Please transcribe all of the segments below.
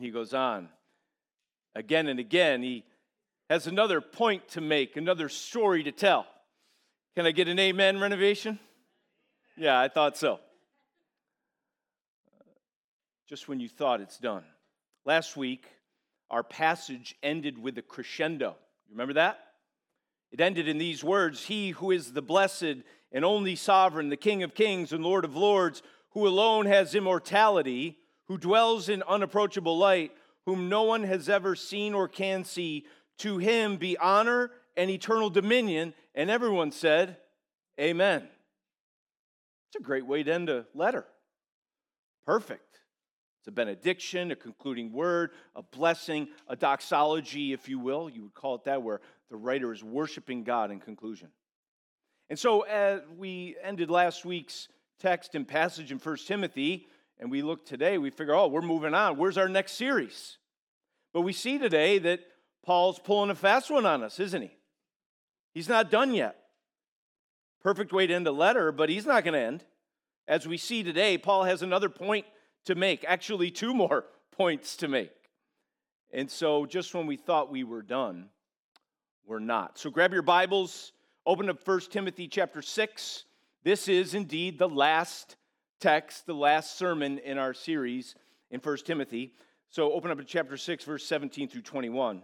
He goes on again and again. He has another point to make, another story to tell. Can I get an amen, Renovation? Yeah, I thought so. Just when you thought it's done. Last week, our passage ended with a crescendo. You remember that? It ended in these words, "He who is the blessed and only sovereign, the King of kings and Lord of lords, who alone has immortality, who dwells in unapproachable light, whom no one has ever seen or can see, to him be honor and eternal dominion." And everyone said, amen. It's a great way to end a letter. Perfect. It's a benediction, a concluding word, a blessing, a doxology, if you will. You would call it that, where the writer is worshiping God in conclusion. And so as we ended last week's text and passage in 1 Timothy, and we look today, we figure, we're moving on. Where's our next series? But we see today that Paul's pulling a fast one on us, isn't he? He's not done yet. Perfect way to end a letter, but he's not going to end. As we see today, Paul has another point to make, actually 2 more points to make. And so just when we thought we were done, we're not. So grab your Bibles, open up 1 Timothy chapter 6. This is indeed the last text, the last sermon in our series in 1 Timothy. So open up to chapter 6, verse 17 through 21.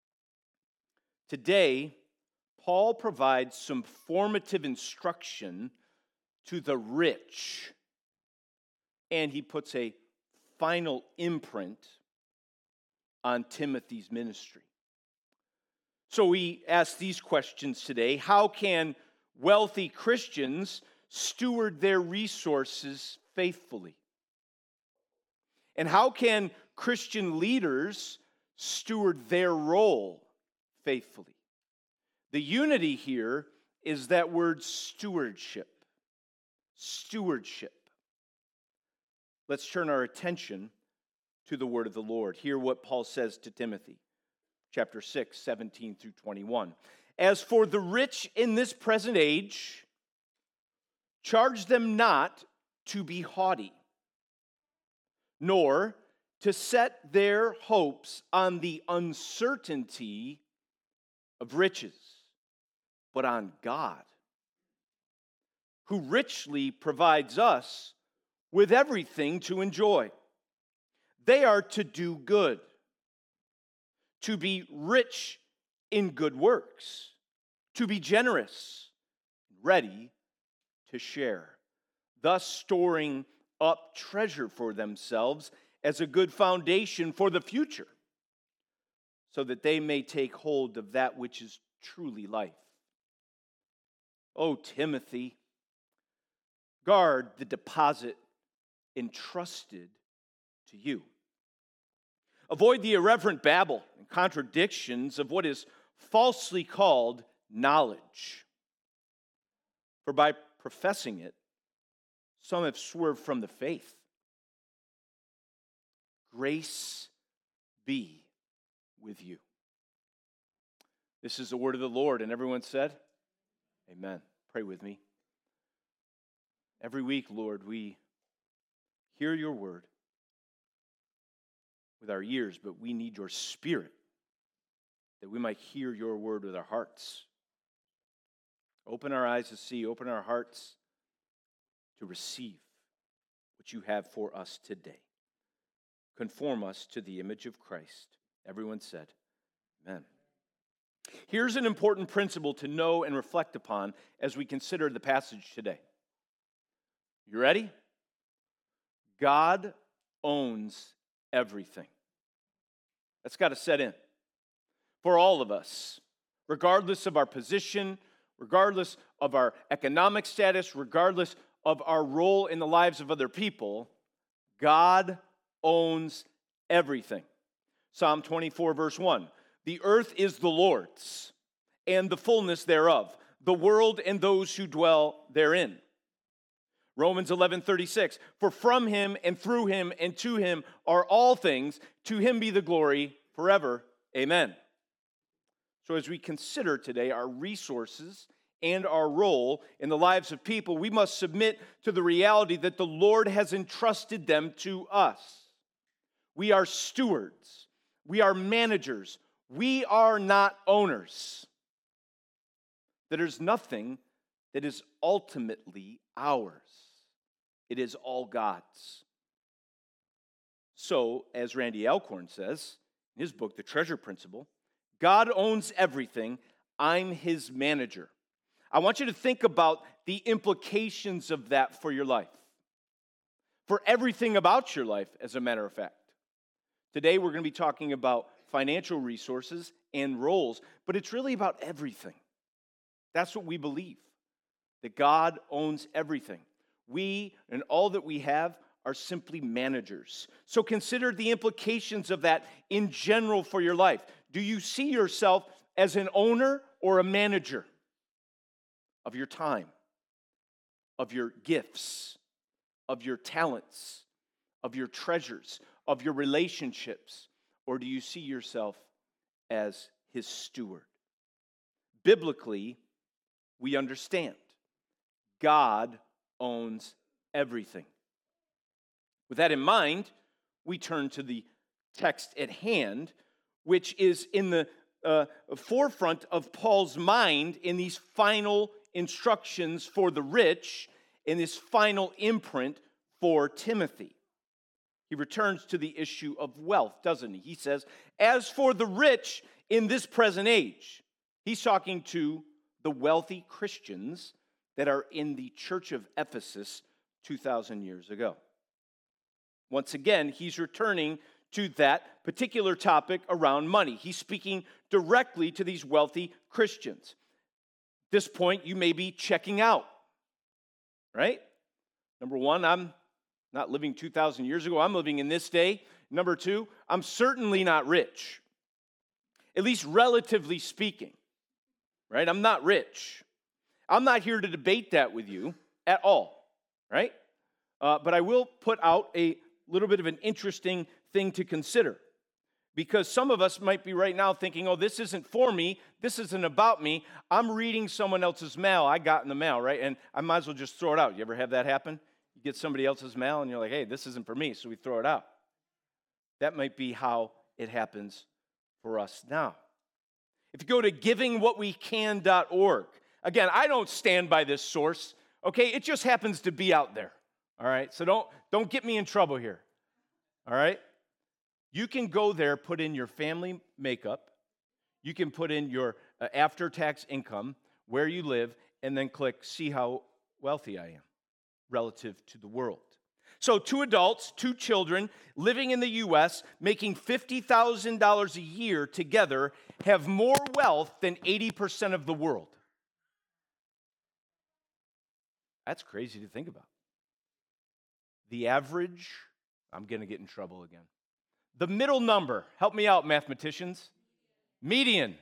Today, Paul provides some formative instruction to the rich, and he puts a final imprint on Timothy's ministry. So we ask these questions today. How can wealthy Christians steward their resources faithfully? And how can Christian leaders steward their role faithfully? The unity here is that word stewardship. Stewardship. Let's turn our attention to the word of the Lord. Hear what Paul says to Timothy, chapter 6, 17 through 21. "As for the rich in this present age, charge them not to be haughty, nor to set their hopes on the uncertainty of riches, but on God, who richly provides us with everything to enjoy. They are to do good, to be rich in good works, to be generous, ready to share, thus storing up treasure for themselves as a good foundation for the future, so that they may take hold of that which is truly life. O Timothy, guard the deposit entrusted to you. Avoid the irreverent babble and contradictions of what is falsely called knowledge. For by professing it, some have swerved from the faith. Grace be with you." This is the word of the Lord, and everyone said, amen. Pray with me. Every week, Lord, we hear your word with our ears, but we need your Spirit that we might hear your word with our hearts. Open our eyes to see, open our hearts to receive what you have for us today. Conform us to the image of Christ. Everyone said, amen. Here's an important principle to know and reflect upon as we consider the passage today. You ready? God owns everything. That's got to set in for all of us, regardless of our position, regardless of our economic status, regardless of our role in the lives of other people. God owns everything. Psalm 24, verse 1. "The earth is the Lord's, and the fullness thereof, the world and those who dwell therein." Romans 11:36. "For from him and through him and to him are all things. To him be the glory forever. Amen." So as we consider today our resources and our role in the lives of people, we must submit to the reality that the Lord has entrusted them to us. We are stewards. We are managers. We are not owners. There's nothing that is ultimately ours. It is all God's. So, as Randy Alcorn says in his book, The Treasure Principle, God owns everything. I'm his manager. I want you to think about the implications of that for your life, for everything about your life, as a matter of fact. Today, we're going to be talking about financial resources and roles, but it's really about everything. That's what we believe, that God owns everything. We and all that we have are simply managers. So consider the implications of that in general for your life. Do you see yourself as an owner or a manager of your time, of your gifts, of your talents, of your treasures, of your relationships? Or do you see yourself as his steward? Biblically, we understand God owns everything. With that in mind, we turn to the text at hand, which is in the forefront of Paul's mind in these final instructions for the rich, in this final imprint for Timothy. He returns to the issue of wealth, doesn't he? He says, as for the rich in this present age, he's talking to the wealthy Christians that are in the church of Ephesus 2,000 years ago. Once again, he's returning to that particular topic around money. He's speaking directly to these wealthy Christians. At this point, you may be checking out, right? Number one, I'm not living 2,000 years ago. I'm living in this day. Number two, I'm certainly not rich, at least relatively speaking, right? I'm not rich. I'm not here to debate that with you at all, right? But I will put out a little bit of an interesting thing to consider, because some of us might be right now thinking, oh, this isn't for me, this isn't about me, I'm reading someone else's mail I got in the mail, right? And I might as well just throw it out. You ever have that happen? You get somebody else's mail and you're like, hey, this isn't for me, so we throw it out. That might be how it happens for us now. If you go to givingwhatwecan.org, again, I don't stand by this source, okay? It just happens to be out there. All right, so don't get me in trouble here, all right? You can go there, put in your family makeup, you can put in your after-tax income, where you live, and then click see how wealthy I am relative to the world. So 2 adults, 2 children, living in the U.S., making $50,000 a year together, have more wealth than 80% of the world. That's crazy to think about. The average, I'm going to get in trouble again. The middle number, help me out, mathematicians. Median.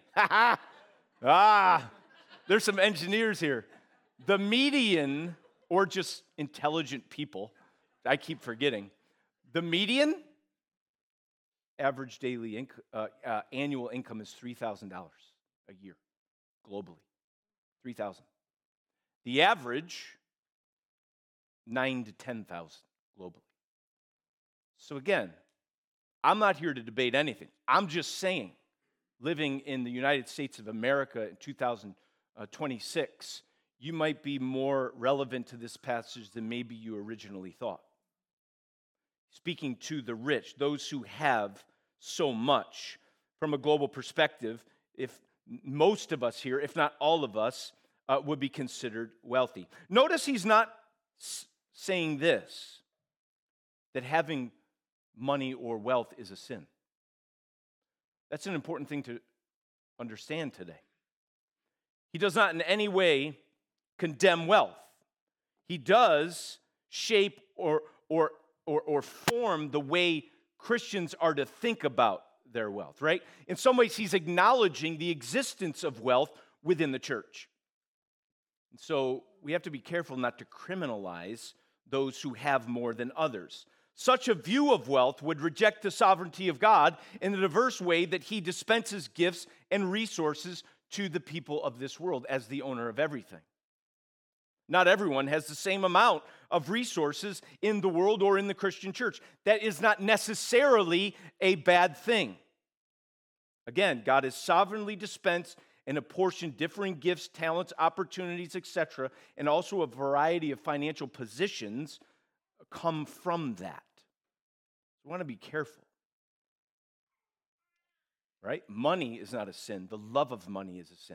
There's some engineers here. The median, or just intelligent people, I keep forgetting. The median average daily annual income is $3,000 a year, globally. $3,000. The average, $9,000 to $10,000 globally. So again, I'm not here to debate anything. I'm just saying, living in the United States of America in 2026, you might be more relevant to this passage than maybe you originally thought. Speaking to the rich, those who have so much, from a global perspective, if most of us here, if not all of us, would be considered wealthy. Notice he's not saying this, that having money or wealth is a sin. That's an important thing to understand today. He does not in any way condemn wealth. He does shape or form the way Christians are to think about their wealth, right? In some ways, he's acknowledging the existence of wealth within the church. And so we have to be careful not to criminalize those who have more than others. Such a view of wealth would reject the sovereignty of God in the diverse way that he dispenses gifts and resources to the people of this world as the owner of everything. Not everyone has the same amount of resources in the world or in the Christian church. That is not necessarily a bad thing. Again, God has sovereignly dispensed and apportioned differing gifts, talents, opportunities, etc., and also a variety of financial positions come from that. So we want to be careful. Right? Money is not a sin. The love of money is a sin.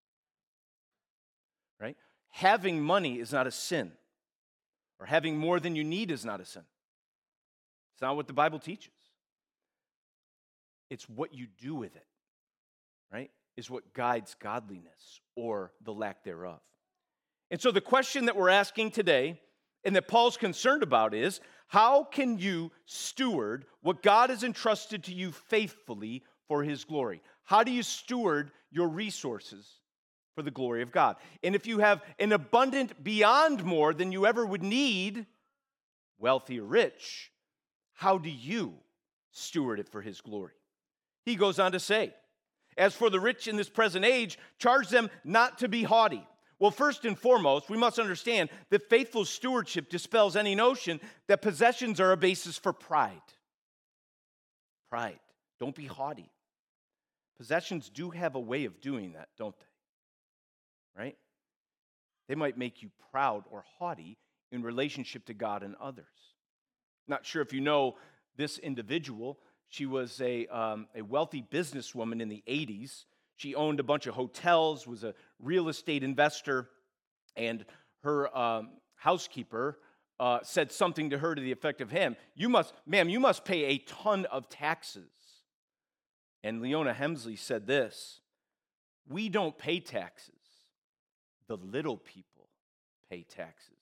Right? Having money is not a sin. Or having more than you need is not a sin. It's not what the Bible teaches. It's what you do with it, right, is what guides godliness or the lack thereof. And so the question that we're asking today and that Paul's concerned about is, how can you steward what God has entrusted to you faithfully for his glory? How do you steward your resources for the glory of God? And if you have an abundant beyond more than you ever would need, wealthy or rich, how do you steward it for his glory? He goes on to say, as for the rich in this present age, charge them not to be haughty. Well, first and foremost, we must understand that faithful stewardship dispels any notion that possessions are a basis for pride. Pride. Don't be haughty. Possessions do have a way of doing that, don't they? Right? They might make you proud or haughty in relationship to God and others. Not sure if you know this individual. She was a wealthy businesswoman in the 80s. She owned a bunch of hotels, was a real estate investor, and her housekeeper said something to her to the effect of you must pay a ton of taxes. And Leona Hemsley said this, we don't pay taxes. The little people pay taxes.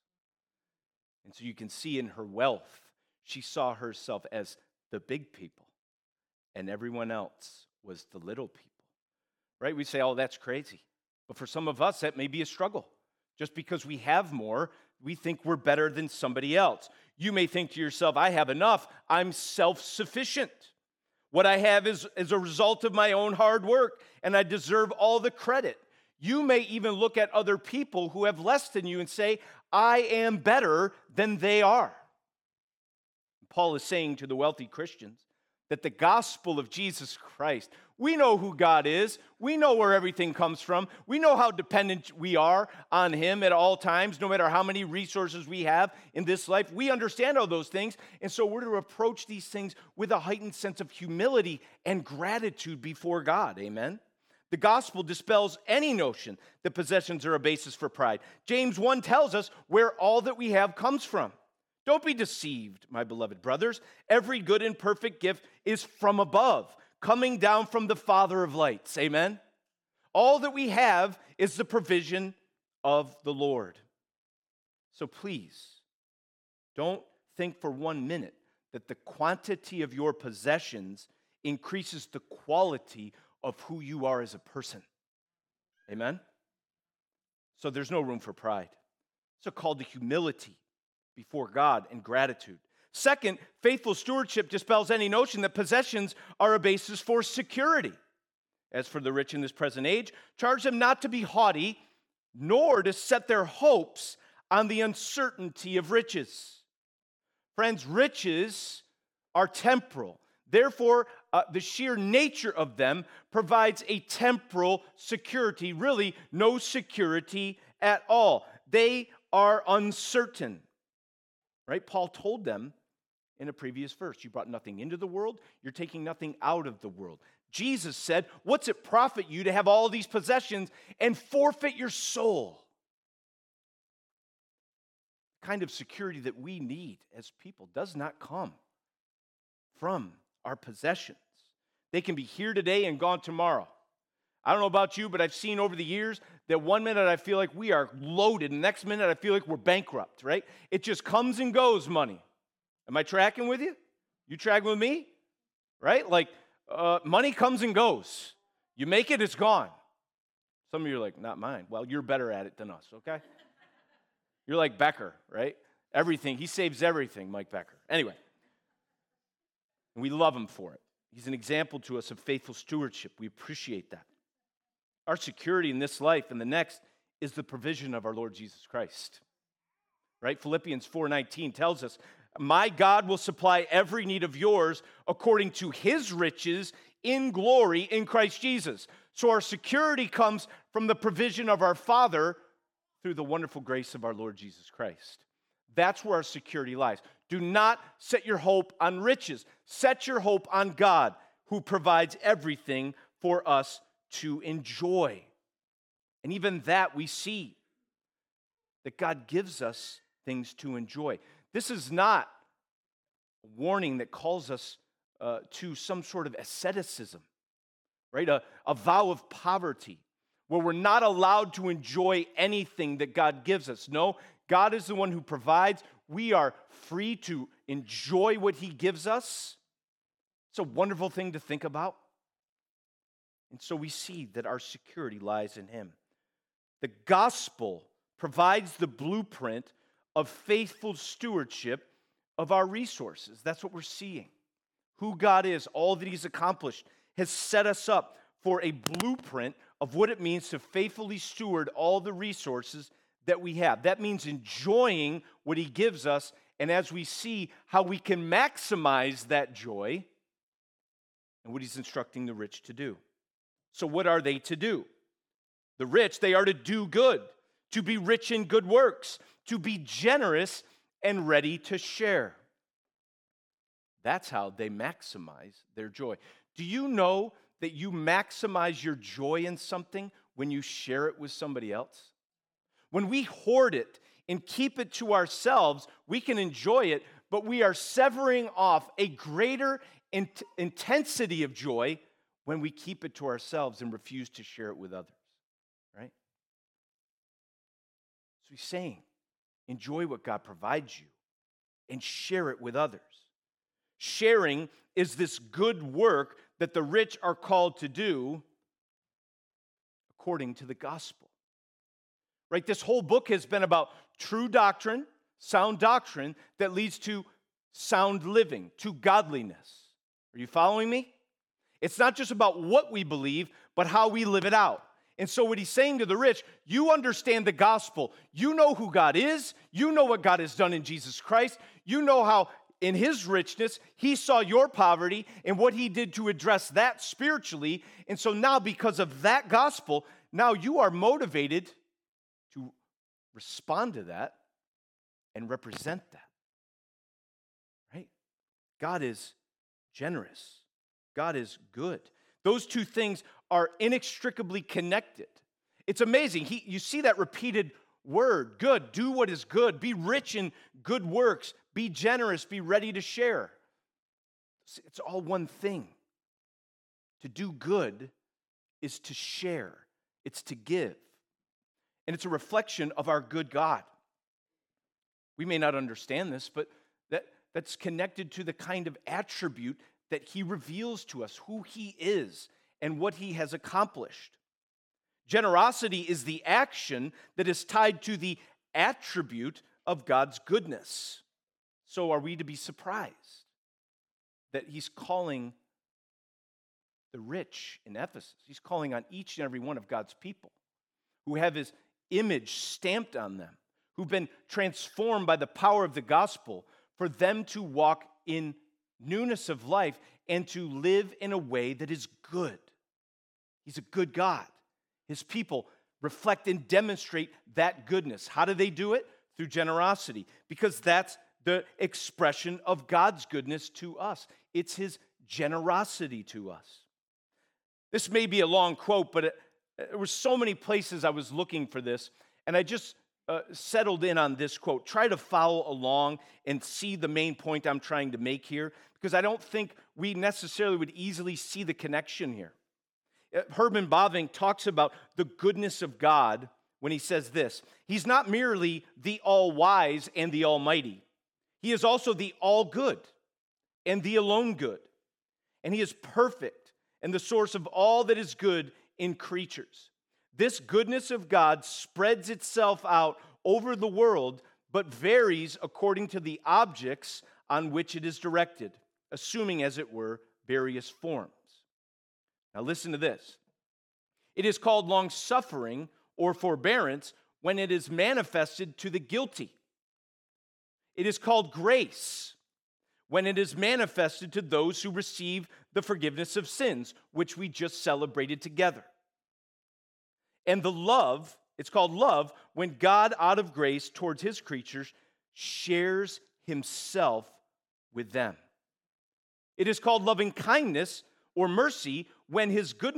And so you can see in her wealth, she saw herself as the big people, and everyone else was the little people, right? We say, oh, that's crazy. But for some of us, that may be a struggle. Just because we have more, we think we're better than somebody else. You may think to yourself, I have enough. I'm self-sufficient. What I have is a result of my own hard work, and I deserve all the credit. You may even look at other people who have less than you and say, I am better than they are. Paul is saying to the wealthy Christians that the gospel of Jesus Christ, we know who God is. We know where everything comes from. We know how dependent we are on him at all times, no matter how many resources we have in this life. We understand all those things, and so we're to approach these things with a heightened sense of humility and gratitude before God. Amen? The gospel dispels any notion that possessions are a basis for pride. James 1 tells us where all that we have comes from. Don't be deceived, my beloved brothers. Every good and perfect gift is from above, coming down from the Father of lights. Amen? All that we have is the provision of the Lord. So please, don't think for 1 minute that the quantity of your possessions increases the quality of who you are as a person. Amen? So there's no room for pride. It's a call to humility before God and gratitude. Second, faithful stewardship dispels any notion that possessions are a basis for security. As for the rich in this present age, charge them not to be haughty, nor to set their hopes on the uncertainty of riches. Friends, riches are temporal. Therefore, the sheer nature of them provides a temporal security, really no security at all. They are uncertain. Right? Paul told them in a previous verse, you brought nothing into the world, you're taking nothing out of the world. Jesus said, what's it profit you to have all these possessions and forfeit your soul? The kind of security that we need as people does not come from our possessions. They can be here today and gone tomorrow. I don't know about you, but I've seen over the years that 1 minute I feel like we are loaded, and the next minute I feel like we're bankrupt, right? It just comes and goes, money. Am I tracking with you? You tracking with me? Right? Like, money comes and goes. You make it, it's gone. Some of you are like, not mine. Well, you're better at it than us, okay? You're like Becker, right? Everything. He saves everything, Mike Becker. Anyway. And we love him for it. He's an example to us of faithful stewardship. We appreciate that. Our security in this life and the next is the provision of our Lord Jesus Christ. Right? Philippians 4:19 tells us, my God will supply every need of yours according to his riches in glory in Christ Jesus. So our security comes from the provision of our Father through the wonderful grace of our Lord Jesus Christ. That's where our security lies. Do not set your hope on riches. Set your hope on God, who provides everything for us to enjoy. And even that we see, that God gives us things to enjoy. This is not a warning that calls us to some sort of asceticism, right? A vow of poverty, where we're not allowed to enjoy anything that God gives us. No, God is the one who provides. We are free to enjoy what he gives us. It's a wonderful thing to think about. And so we see that our security lies in him. The gospel provides the blueprint of faithful stewardship of our resources. That's what we're seeing. Who God is, all that he's accomplished, has set us up for a blueprint of what it means to faithfully steward all the resources that we have. That means enjoying what he gives us, and as we see how we can maximize that joy and what he's instructing the rich to do. So what are they to do? The rich, they are to do good, to be rich in good works, to be generous and ready to share. That's how they maximize their joy. Do you know that you maximize your joy in something when you share it with somebody else? When we hoard it and keep it to ourselves, we can enjoy it, but we are severing off a greater intensity of joy when we keep it to ourselves and refuse to share it with others, right? So he's saying, enjoy what God provides you and share it with others. Sharing is this good work that the rich are called to do according to the gospel. Right? This whole book has been about true doctrine, sound doctrine that leads to sound living, to godliness. Are you following me? It's not just about what we believe, but how we live it out. And so what he's saying to the rich, you understand the gospel. You know who God is. You know what God has done in Jesus Christ. You know how in his richness, he saw your poverty and what he did to address that spiritually. And so now because of that gospel, now you are motivated to respond to that and represent that. Right? God is generous. God is good. Those two things are inextricably connected. It's amazing. You see that repeated word, good. Do what is good. Be rich in good works. Be generous. Be ready to share. It's all one thing. To do good is to share. It's to give. And it's a reflection of our good God. We may not understand this, but that's connected to the kind of attribute that he reveals to us, who he is and what he has accomplished. Generosity is the action that is tied to the attribute of God's goodness. So are we to be surprised that he's calling the rich in Ephesus? He's calling on each and every one of God's people who have his image stamped on them, who've been transformed by the power of the gospel, for them to walk in newness of life and to live in a way that is good. He's a good God. His people reflect and demonstrate that goodness. How do they do it? Through generosity, because that's the expression of God's goodness to us. It's his generosity to us. This may be a long quote, but there were so many places I was looking for this, and I just settled in on this quote. Try to follow along and see the main point I'm trying to make here, because I don't think we necessarily would easily see the connection here. Herman Bavinck talks about the goodness of God when he says this: he's not merely the all-wise and the almighty. He is also the all-good and the alone good. And he is perfect and the source of all that is good in creatures. This goodness of God spreads itself out over the world, but varies according to the objects on which it is directed, assuming, as it were, various forms. Now listen to this. It is called long-suffering or forbearance when it is manifested to the guilty. It is called grace when it is manifested to those who receive the forgiveness of sins, which we just celebrated together. And the love, it's called love, when God, out of grace towards his creatures, shares himself with them. It is called loving kindness or mercy when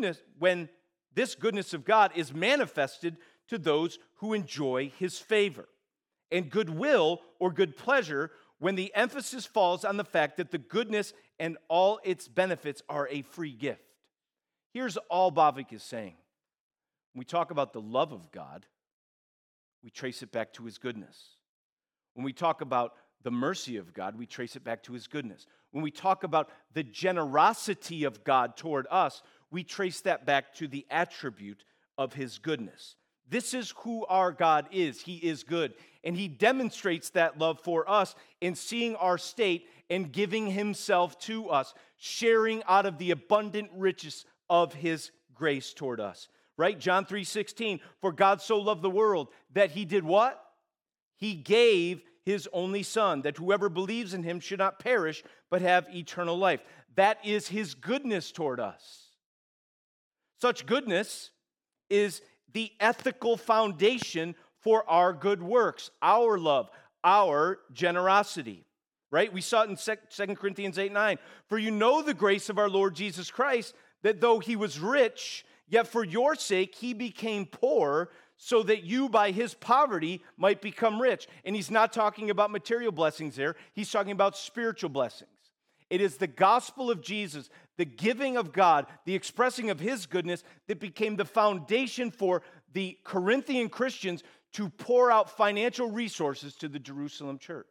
this goodness of God is manifested to those who enjoy his favor. And goodwill or good pleasure when the emphasis falls on the fact that the goodness and all its benefits are a free gift. Here's all Bavinck is saying. When we talk about the love of God, we trace it back to his goodness. When we talk about the mercy of God, we trace it back to his goodness. When we talk about the generosity of God toward us, we trace that back to the attribute of his goodness. This is who our God is. He is good. And he demonstrates that love for us in seeing our state and giving himself to us, sharing out of the abundant riches of his grace toward us. Right? John 3:16, for God so loved the world that he did what? He gave his only son, that whoever believes in him should not perish, but have eternal life. That is his goodness toward us. Such goodness is the ethical foundation for our good works, our love, our generosity. Right? We saw it in 2 Corinthians 8:9. For you know the grace of our Lord Jesus Christ, that though he was rich, yet for your sake he became poor, so that you by his poverty might become rich. And he's not talking about material blessings there. He's talking about spiritual blessings. It is the gospel of Jesus, the giving of God, the expressing of his goodness that became the foundation for the Corinthian Christians to pour out financial resources to the Jerusalem church.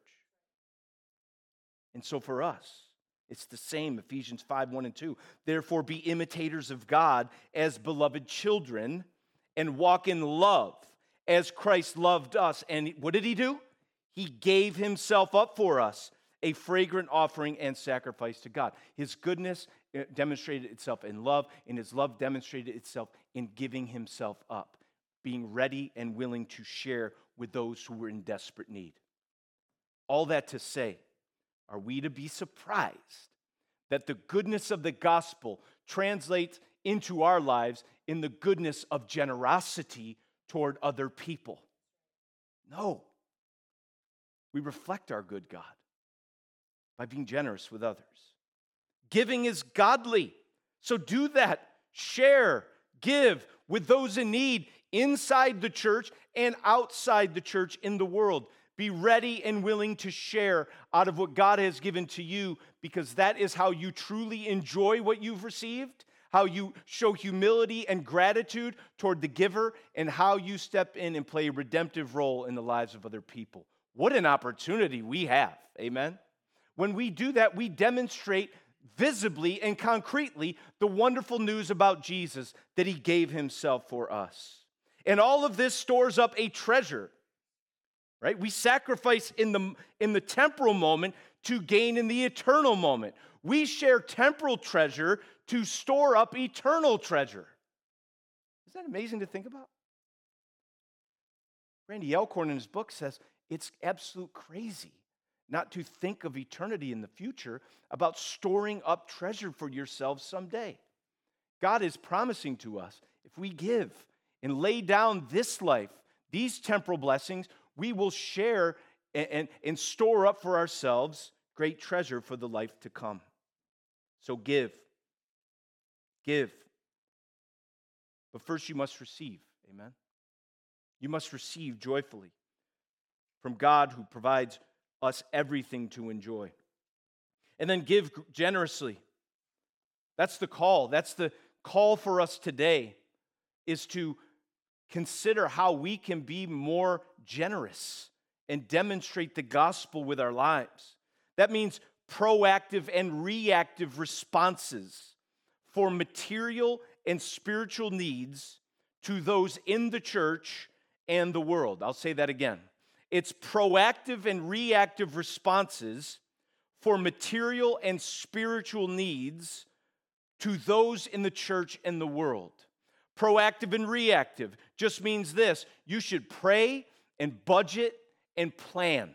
And so for us, it's the same, Ephesians 5:1-2. Therefore, be imitators of God as beloved children and walk in love as Christ loved us. And what did he do? He gave himself up for us, a fragrant offering and sacrifice to God. His goodness demonstrated itself in love, and his love demonstrated itself in giving himself up, being ready and willing to share with those who were in desperate need. All that to say, are we to be surprised that the goodness of the gospel translates into our lives in the goodness of generosity toward other people? No. We reflect our good God by being generous with others. Giving is godly, so do that. Share, give with those in need inside the church and outside the church in the world. Be ready and willing to share out of what God has given to you, because that is how you truly enjoy what you've received, how you show humility and gratitude toward the giver, and how you step in and play a redemptive role in the lives of other people. What an opportunity we have, amen? When we do that, we demonstrate visibly and concretely the wonderful news about Jesus, that he gave himself for us. And all of this stores up a treasure. Right? We sacrifice in the temporal moment to gain in the eternal moment. We share temporal treasure to store up eternal treasure. Isn't that amazing to think about? Randy Alcorn in his book says it's absolute crazy not to think of eternity in the future, about storing up treasure for yourselves someday. God is promising to us, if we give and lay down this life, these temporal blessings, we will share and store up for ourselves great treasure for the life to come. So give. Give. But first you must receive. Amen? You must receive joyfully from God, who provides us everything to enjoy. And then give generously. That's the call. That's the call for us today, is to consider how we can be more generous and demonstrate the gospel with our lives. That means proactive and reactive responses for material and spiritual needs to those in the church and the world. I'll say that again. It's proactive and reactive responses for material and spiritual needs to those in the church and the world. Proactive and reactive just means this: you should pray and budget and plan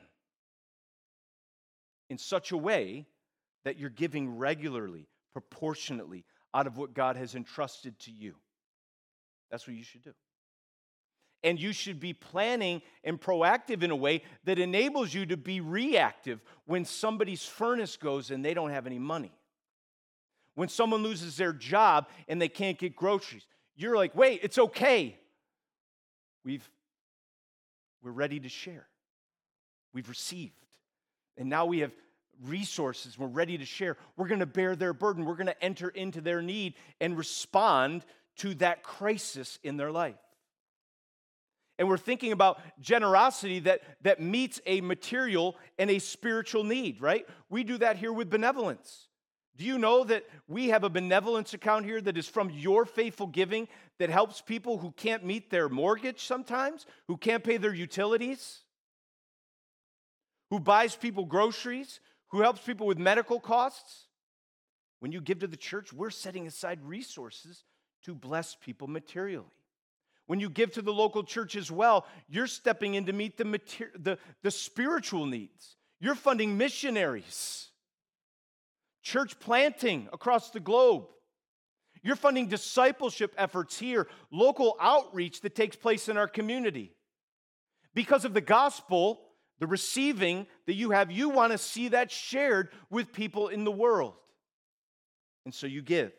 in such a way that you're giving regularly, proportionately, out of what God has entrusted to you. That's what you should do. And you should be planning and proactive in a way that enables you to be reactive when somebody's furnace goes and they don't have any money. When someone loses their job and they can't get groceries, you're like, wait, it's okay. We're ready to share. We've received. And now we have resources. We're ready to share. We're going to bear their burden. We're going to enter into their need and respond to that crisis in their life. And we're thinking about generosity that meets a material and a spiritual need, right? We do that here with benevolence. Do you know that we have a benevolence account here that is from your faithful giving that helps people who can't meet their mortgage sometimes, who can't pay their utilities, who buys people groceries, who helps people with medical costs? When you give to the church, we're setting aside resources to bless people materially. When you give to the local church as well, you're stepping in to meet the spiritual needs. You're funding missionaries, church planting across the globe. You're funding discipleship efforts here, local outreach that takes place in our community. Because of the gospel, the receiving that you have, you want to see that shared with people in the world. And so you give.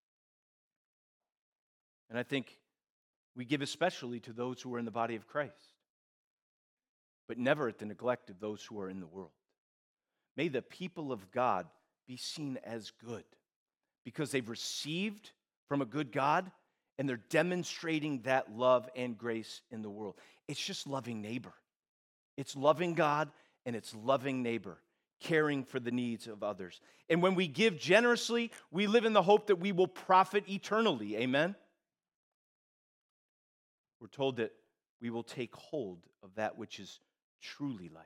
And I think we give especially to those who are in the body of Christ, but never at the neglect of those who are in the world. May the people of God be seen as good because they've received from a good God and they're demonstrating that love and grace in the world. It's just loving neighbor. It's loving God and it's loving neighbor, caring for the needs of others. And when we give generously, we live in the hope that we will profit eternally. Amen? We're told that we will take hold of that which is truly life.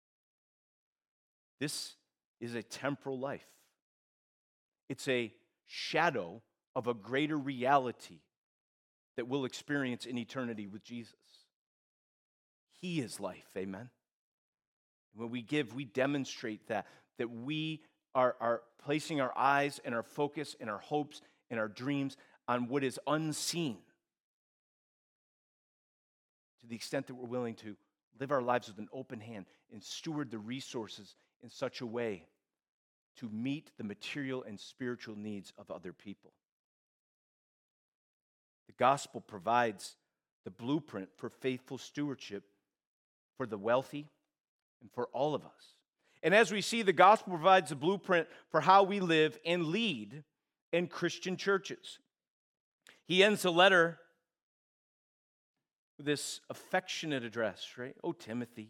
This is a temporal life. It's a shadow of a greater reality that we'll experience in eternity with Jesus. He is life, amen? When we give, we demonstrate that we are placing our eyes and our focus and our hopes and our dreams on what is unseen, to the extent that we're willing to live our lives with an open hand and steward the resources in such a way to meet the material and spiritual needs of other people. The gospel provides the blueprint for faithful stewardship for the wealthy and for all of us. And as we see, the gospel provides a blueprint for how we live and lead in Christian churches. He ends the letter with this affectionate address, right? Oh, Timothy,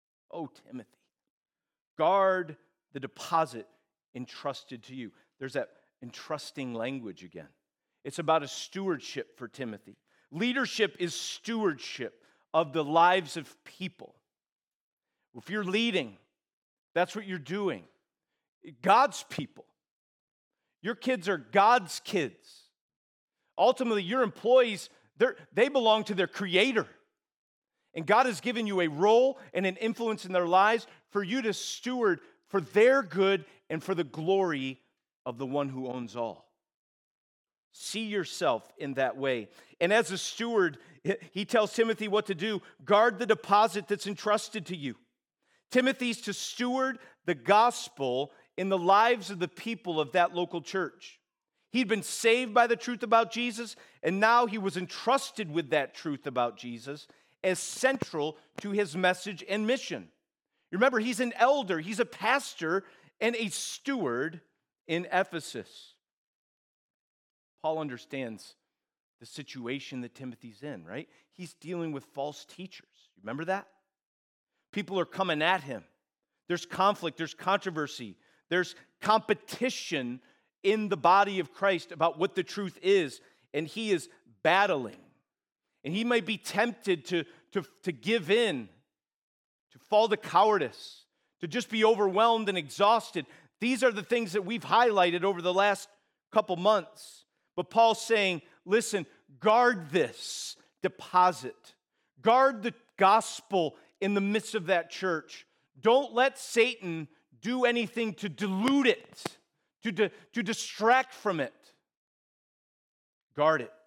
guard the deposit entrusted to you. There's that entrusting language again. It's about a stewardship for Timothy. Leadership is stewardship of the lives of people. If you're leading, that's what you're doing. God's people. Your kids are God's kids. Ultimately, your employees, they belong to their Creator. And God has given you a role and an influence in their lives for you to steward for their good and for the glory of the one who owns all. See yourself in that way. And as a steward, he tells Timothy what to do. Guard the deposit that's entrusted to you. Timothy's to steward the gospel in the lives of the people of that local church. He'd been saved by the truth about Jesus, and now he was entrusted with that truth about Jesus as central to his message and mission. Remember, he's an elder, he's a pastor, and a steward in Ephesus. Paul understands the situation that Timothy's in, right? He's dealing with false teachers. Remember that? People are coming at him. There's conflict, there's controversy, there's competition in the body of Christ about what the truth is, and he is battling. And he might be tempted to give in, to fall to cowardice, to just be overwhelmed and exhausted. These are the things that we've highlighted over the last couple months. But Paul's saying, listen, guard this deposit. Guard the gospel in the midst of that church. Don't let Satan do anything to dilute it, to distract from it. Guard it.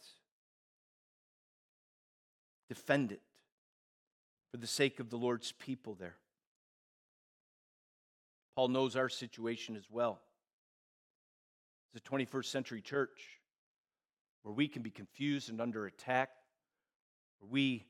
Defend it for the sake of the Lord's people there. Paul knows our situation as well. It's a 21st century church where we can be confused and under attack, where we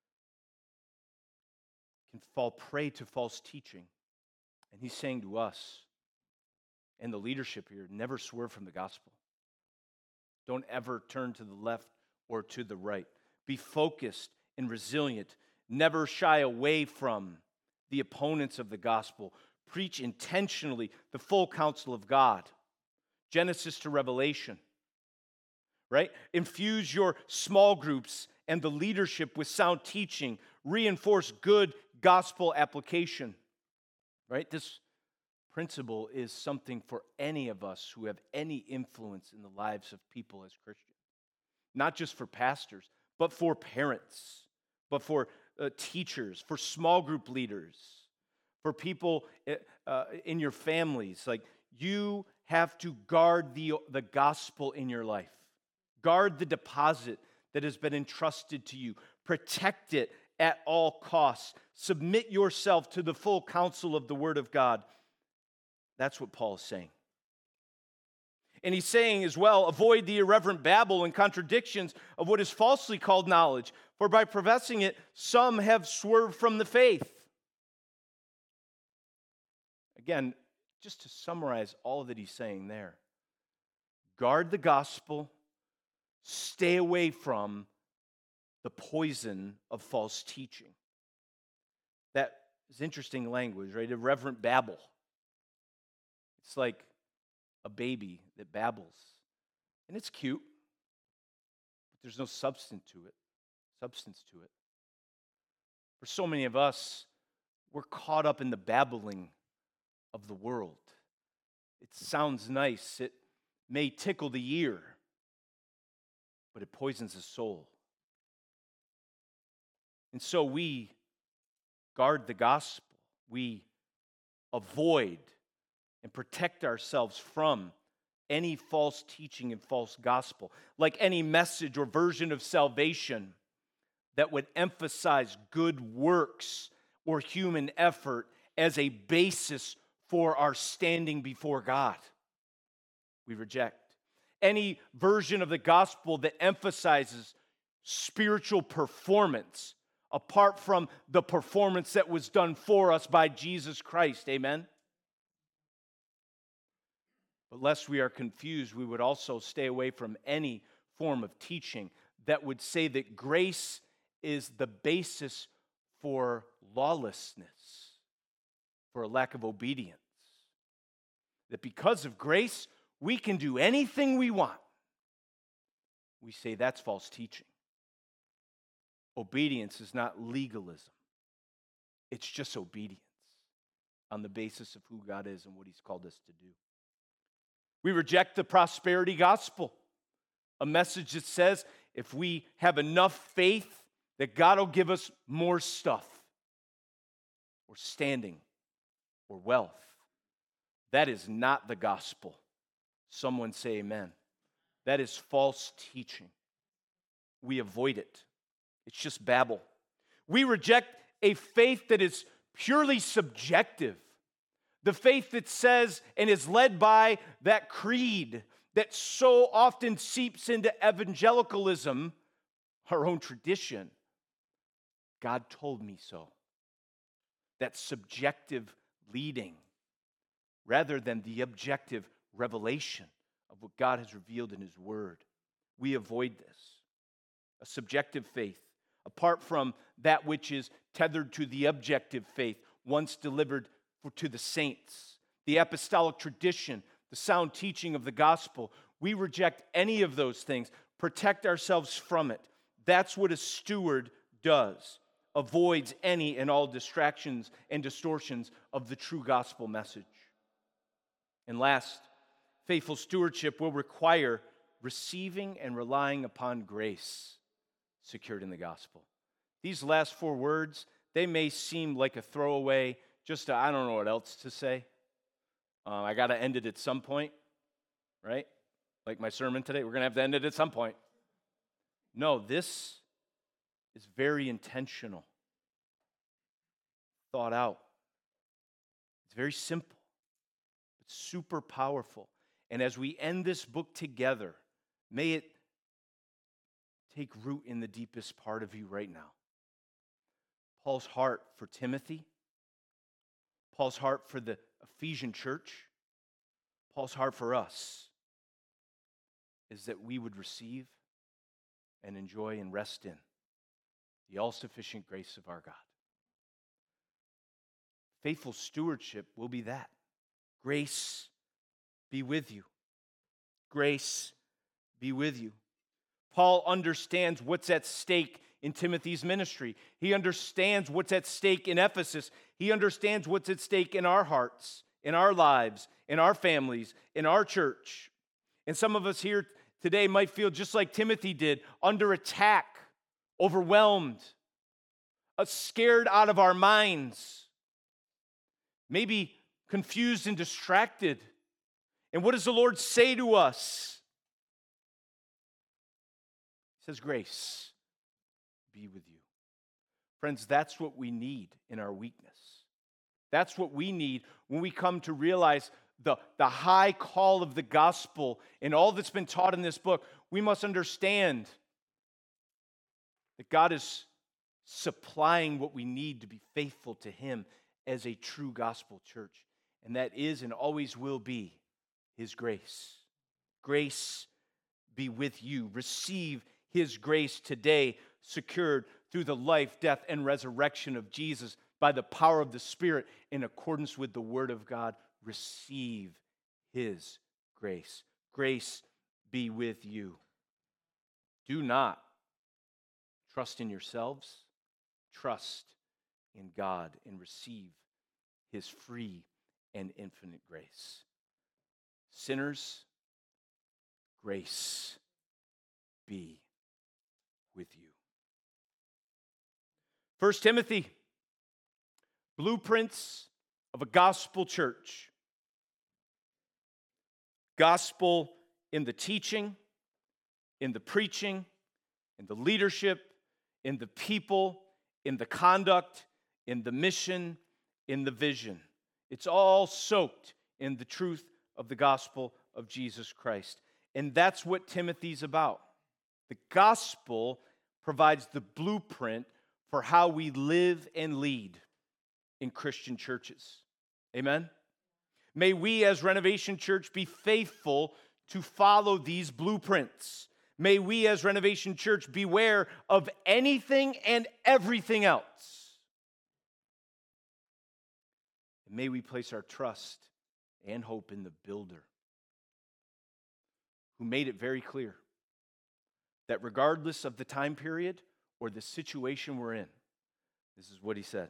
can fall prey to false teaching. And he's saying to us and the leadership here, never swerve from the gospel. Don't ever turn to the left or to the right. Be focused and resilient. Never shy away from the opponents of the gospel. Preach intentionally the full counsel of God. Genesis to Revelation. Right? Infuse your small groups and the leadership with sound teaching. Reinforce good gospel application. Right? This principle is something for any of us who have any influence in the lives of people as Christians. Not just for pastors, but for parents, but for teachers, for small group leaders, for people in your families. Like, you have to guard the gospel in your life. Guard the deposit that has been entrusted to you. Protect it at all costs. Submit yourself to the full counsel of the Word of God. That's what Paul is saying. And he's saying as well, avoid the irreverent babble and contradictions of what is falsely called knowledge, for by professing it, some have swerved from the faith. Again, just to summarize all that he's saying there, guard the gospel, stay away from the poison of false teaching. That is interesting language, right? Irreverent babble. It's like a baby that babbles. And it's cute, but there's no substance to it. For so many of us, we're caught up in the babbling of the world. It sounds nice. It may tickle the ear, but it poisons the soul. And so we guard the gospel. We avoid and protect ourselves from any false teaching and false gospel, like any message or version of salvation that would emphasize good works or human effort as a basis for our standing before God. We reject any version of the gospel that emphasizes spiritual performance apart from the performance that was done for us by Jesus Christ. Amen? But lest we are confused, we would also stay away from any form of teaching that would say that grace is the basis for lawlessness, for a lack of obedience. That because of grace, we can do anything we want. We say that's false teaching. Obedience is not legalism. It's just obedience on the basis of who God is and what He's called us to do. We reject the prosperity gospel, a message that says if we have enough faith that God will give us more stuff or standing or wealth. That is not the gospel. Someone say amen. That is false teaching. We avoid it. It's just babble. We reject a faith that is purely subjective. The faith that says and is led by that creed that so often seeps into evangelicalism, our own tradition. God told me so. That subjective leading rather than the objective revelation of what God has revealed in His Word. We avoid this. A subjective faith, apart from that which is tethered to the objective faith, once delivered to the saints, the apostolic tradition, the sound teaching of the gospel. We reject any of those things, protect ourselves from it. That's what a steward does. Avoids any and all distractions and distortions of the true gospel message. And last, faithful stewardship will require receiving and relying upon grace secured in the gospel. These last 4 words, they may seem like a throwaway, I don't know what else to say. I got to end it at some point, right? Like my sermon today, we're going to have to end it at some point. No, this is very intentional, thought out. It's very simple, but super powerful. And as we end this book together, may it take root in the deepest part of you right now. Paul's heart for Timothy, Paul's heart for the Ephesian church, Paul's heart for us is that we would receive and enjoy and rest in the all-sufficient grace of our God. Faithful stewardship will be that. Grace be with you. Grace be with you. Paul understands what's at stake in Timothy's ministry. He understands what's at stake in Ephesus. He understands what's at stake in our hearts, in our lives, in our families, in our church. And some of us here today might feel just like Timothy did, under attack, overwhelmed, scared out of our minds, maybe confused and distracted. And what does the Lord say to us? He says, grace be with you. Friends, that's what we need in our weakness. That's what we need when we come to realize the high call of the gospel and all that's been taught in this book. We must understand that God is supplying what we need to be faithful to Him as a true gospel church. And that is and always will be His grace. Grace be with you. Receive His grace today, secured through the life, death, and resurrection of Jesus by the power of the Spirit in accordance with the Word of God. Receive His grace. Grace be with you. Do not trust in yourselves. Trust in God and receive His free and infinite grace. Sinners, grace be with you. 1 Timothy, blueprints of a gospel church. Gospel in the teaching, in the preaching, in the leadership, in the people, in the conduct, in the mission, in the vision. It's all soaked in the truth of the gospel of Jesus Christ. And that's what Timothy's about. The gospel provides the blueprint for how we live and lead in Christian churches. Amen? May we as Renovation Church be faithful to follow these blueprints. May we as Renovation Church beware of anything and everything else. And may we place our trust and hope in the builder, who made it very clear that regardless of the time period or the situation we're in, this is what he said: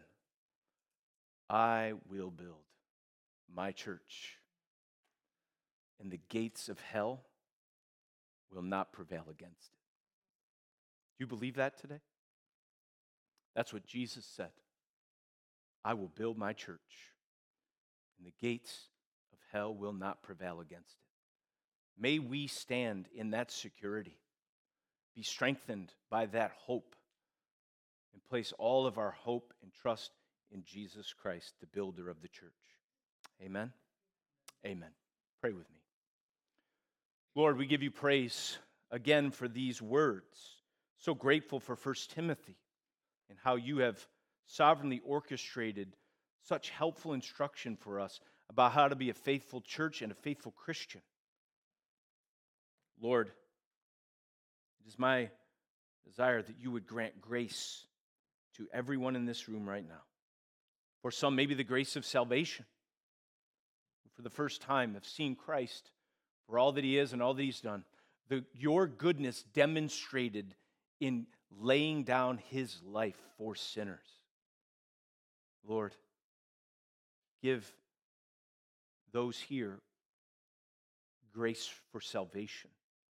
I will build my church, and the gates of hell will not prevail against it. Do you believe that today? That's what Jesus said. I will build my church, and the gates of hell will not prevail against it. May we stand in that security, be strengthened by that hope, and place all of our hope and trust in Jesus Christ, the builder of the church. Amen? Amen. Pray with me. Lord, we give you praise again for these words. So grateful for 1 Timothy and how you have sovereignly orchestrated such helpful instruction for us about how to be a faithful church and a faithful Christian. Lord, it is my desire that you would grant grace to everyone in this room right now. For some, maybe the grace of salvation. For the first time, have seen Christ for all that He is and all that He's done. Your goodness demonstrated in laying down His life for sinners. Lord, give those here grace for salvation,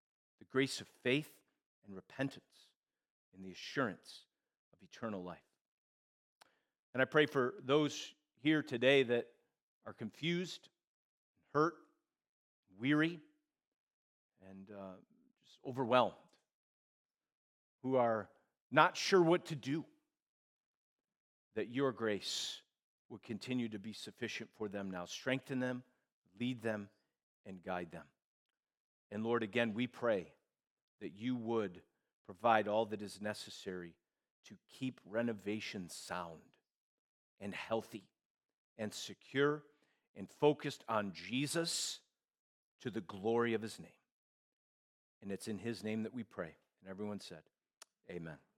grace of faith and repentance and the assurance of eternal life. And I pray for those here today that are confused, hurt, weary, and just overwhelmed, who are not sure what to do, that your grace would continue to be sufficient for them now. Strengthen them, lead them, and guide them. And Lord, again, we pray that you would provide all that is necessary to keep Renovation sound and healthy and secure and focused on Jesus to the glory of his name. And it's in his name that we pray. And everyone said, amen.